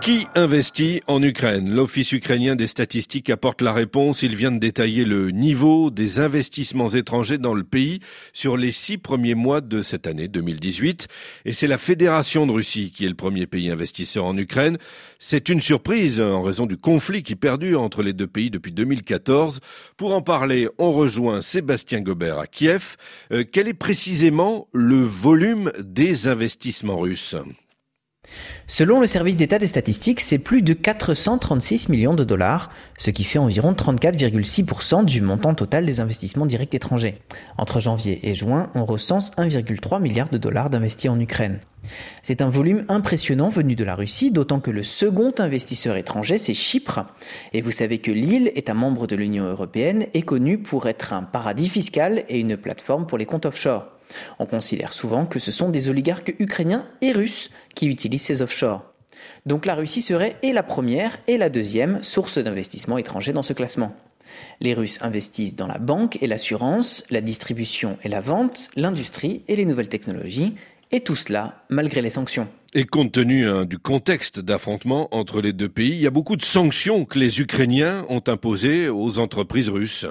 Qui investit en Ukraine? L'Office ukrainien des statistiques apporte la réponse. Il vient de détailler le niveau des investissements étrangers dans le pays sur les 6 premiers mois de cette année 2018. Et c'est la Fédération de Russie qui est le premier pays investisseur en Ukraine. C'est une surprise en raison du conflit qui perdure entre les deux pays depuis 2014. Pour en parler, on rejoint Sébastien Gobert à Kiev. Quel est précisément le volume des investissements russes ? Selon le service d'État des statistiques, c'est plus de 436 millions de dollars, ce qui fait environ 34,6% du montant total des investissements directs étrangers. Entre janvier et juin, on recense 1,3 milliard de dollars d'investis en Ukraine. C'est un volume impressionnant venu de la Russie, d'autant que le second investisseur étranger, c'est Chypre. Et vous savez que l'île est un membre de l'Union européenne et connue pour être un paradis fiscal et une plateforme pour les comptes offshore. On considère souvent que ce sont des oligarques ukrainiens et russes qui utilisent ces offshore. Donc la Russie serait et la première et la deuxième source d'investissement étranger dans ce classement. Les Russes investissent dans la banque et l'assurance, la distribution et la vente, l'industrie et les nouvelles technologies, et tout cela malgré les sanctions. Et compte tenu du contexte d'affrontement entre les deux pays, il y a beaucoup de sanctions que les Ukrainiens ont imposées aux entreprises russes.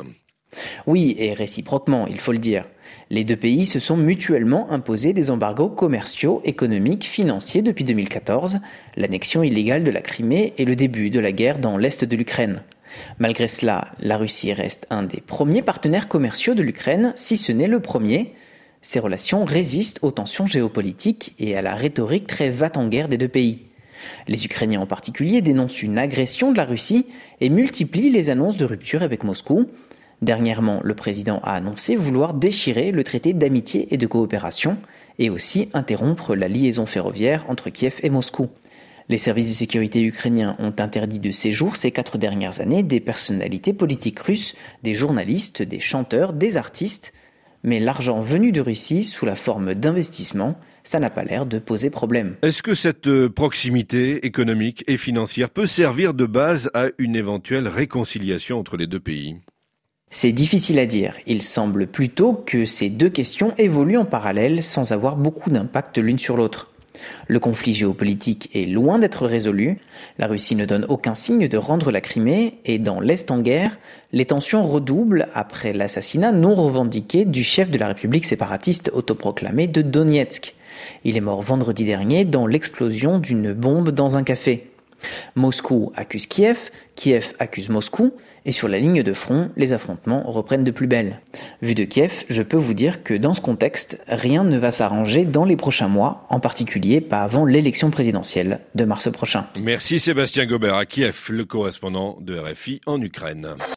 Oui, et réciproquement, il faut le dire. Les deux pays se sont mutuellement imposés des embargos commerciaux, économiques, financiers depuis 2014, l'annexion illégale de la Crimée et le début de la guerre dans l'est de l'Ukraine. Malgré cela, la Russie reste un des premiers partenaires commerciaux de l'Ukraine, si ce n'est le premier. Ces relations résistent aux tensions géopolitiques et à la rhétorique très va-t-en-guerre des deux pays. Les Ukrainiens en particulier dénoncent une agression de la Russie et multiplient les annonces de rupture avec Moscou. Dernièrement, le président a annoncé vouloir déchirer le traité d'amitié et de coopération et aussi interrompre la liaison ferroviaire entre Kiev et Moscou. Les services de sécurité ukrainiens ont interdit de séjour ces 4 dernières années des personnalités politiques russes, des journalistes, des chanteurs, des artistes. Mais l'argent venu de Russie sous la forme d'investissement, ça n'a pas l'air de poser problème. Est-ce que cette proximité économique et financière peut servir de base à une éventuelle réconciliation entre les deux pays ? C'est difficile à dire. Il semble plutôt que ces deux questions évoluent en parallèle sans avoir beaucoup d'impact l'une sur l'autre. Le conflit géopolitique est loin d'être résolu. La Russie ne donne aucun signe de rendre la Crimée et dans l'Est en guerre, les tensions redoublent après l'assassinat non revendiqué du chef de la République séparatiste autoproclamée de Donetsk. Il est mort vendredi dernier dans l'explosion d'une bombe dans un café. Moscou accuse Kiev, Kiev accuse Moscou, et sur la ligne de front, les affrontements reprennent de plus belle. Vu de Kiev, je peux vous dire que dans ce contexte, rien ne va s'arranger dans les prochains mois, en particulier pas avant l'élection présidentielle de mars prochain. Merci Sébastien Gobert à Kiev, le correspondant de RFI en Ukraine.